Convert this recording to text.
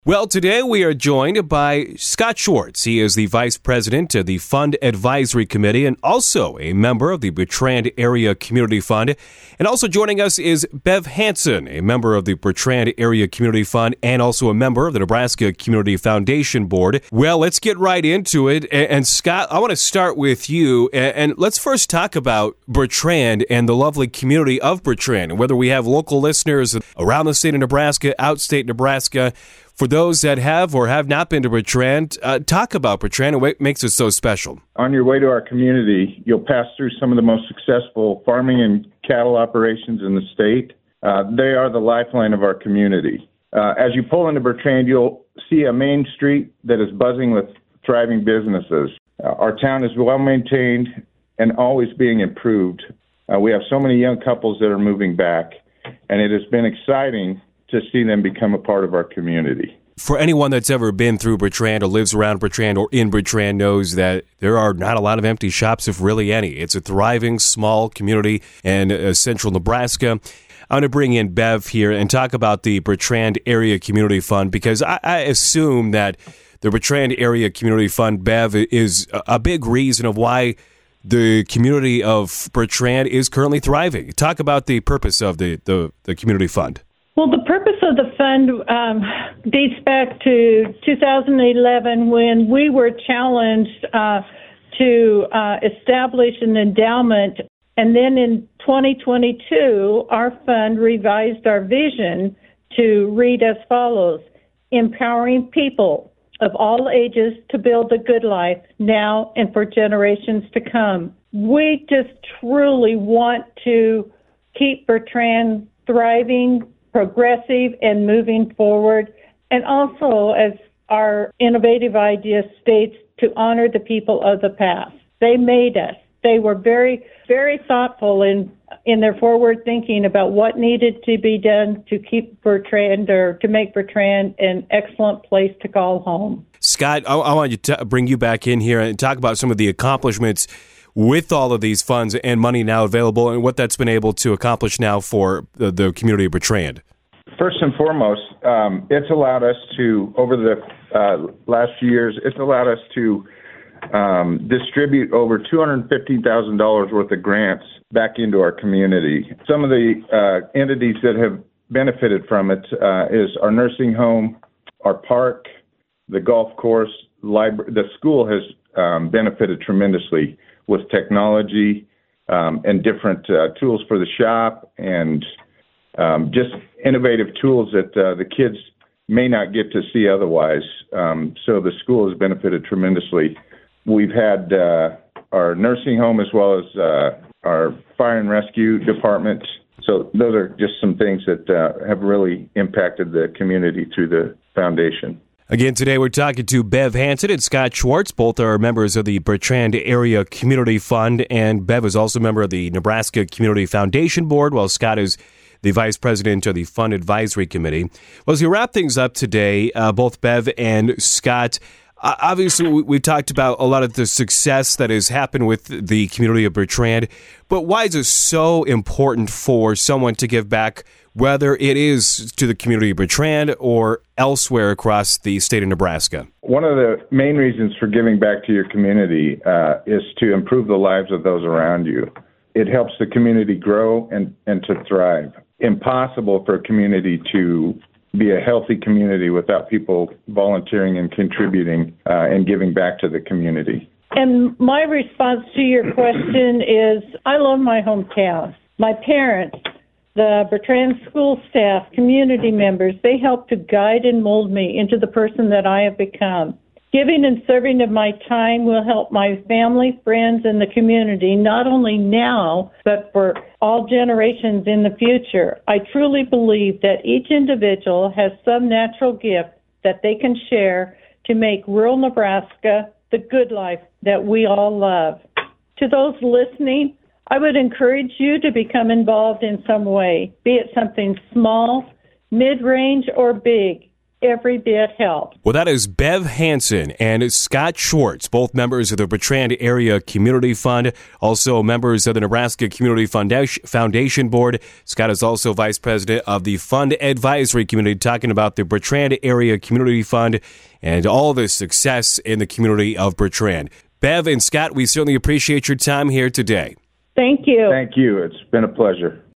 Well, today we are joined by Scott Schwartz. He is the Vice President of the Fund Advisory Committee and also a member of the Bertrand Area Community Fund. And also joining us is Bev Hansen, a member of the Bertrand Area Community Fund and also a member of the Nebraska Community Foundation Board. Well, let's get right into it. And Scott, I want to start with you. And let's first talk about Bertrand and the lovely community of Bertrand, and whether we have local listeners around the state of Nebraska, outstate Nebraska. For those that have or have not been to Bertrand, talk about Bertrand and what makes it so special. On your way to our community, you'll pass through some of the most successful farming and cattle operations in the state. They are the lifeline of our community. As you pull into Bertrand, you'll see a main street that is buzzing with thriving businesses. Our town is well maintained and always being improved. We have so many young couples that are moving back, and it has been exciting to see them become a part of our community. For anyone that's ever been through Bertrand or lives around Bertrand or in Bertrand knows that there are not a lot of empty shops, if really any. It's a thriving, small community in central Nebraska. I'm going to bring in Bev here and talk about the Bertrand Area Community Fund, because I assume that the Bertrand Area Community Fund, Bev, is a big reason of why the community of Bertrand is currently thriving. Talk about the purpose of the community fund. Well, the purpose of the fund dates back to 2011 when we were challenged to establish an endowment. And then in 2022, our fund revised our vision to read as follows: empowering people of all ages to build a good life now and for generations to come. We just truly want to keep Bertrand thriving, progressive, and moving forward, and also, as our innovative idea states, to honor the people of the past. They made us. They were very, very thoughtful in their forward thinking about what needed to be done to keep Bertrand, or to make Bertrand an excellent place to call home. Scott, I want to bring you back in here and talk about some of the accomplishments with all of these funds and money now available, and what that's been able to accomplish now for the community of Bertrand. First and foremost, it's allowed us to, over the last few years, it's allowed us to distribute over $250,000 worth of grants back into our community. Some of the entities that have benefited from it is our nursing home, our park, the golf course, library. The school has benefited tremendously with technology and different tools for the shop, and just innovative tools that the kids may not get to see otherwise. So the school has benefited tremendously. We've had our nursing home as well as our fire and rescue department. So those are just some things that have really impacted the community through the foundation. Again, today we're talking to Bev Hansen and Scott Schwartz. Both are members of the Bertrand Area Community Fund, and Bev is also a member of the Nebraska Community Foundation Board, while Scott is the Vice President of the Fund Advisory Committee. Well, as we wrap things up today, both Bev and Scott, obviously we've talked about a lot of the success that has happened with the community of Bertrand, but why is it so important for someone to give back, whether it is to the community of Bertrand or elsewhere across the state of Nebraska? One of the main reasons for giving back to your community is to improve the lives of those around you. It helps the community grow and to thrive. Impossible for a community to be a healthy community without people volunteering and contributing and giving back to the community. And my response to your question is, I love my hometown. My parents, the Bertrand school staff, community members, they help to guide and mold me into the person that I have become. Giving and serving of my time will help my family, friends, and the community, not only now, but for all generations in the future. I truly believe that each individual has some natural gift that they can share to make rural Nebraska the good life that we all love. To those listening, I would encourage you to become involved in some way, be it something small, mid-range, or big. every bit helps. Well, that is Bev Hansen and Scott Schwartz, both members of the Bertrand Area Community Fund, also members of the Nebraska Community Foundation Board. Scott is also vice president of the Fund Advisory Committee, talking about the Bertrand Area Community Fund and all the success in the community of Bertrand. Bev and Scott, we certainly appreciate your time here today. Thank you. Thank you. It's been a pleasure.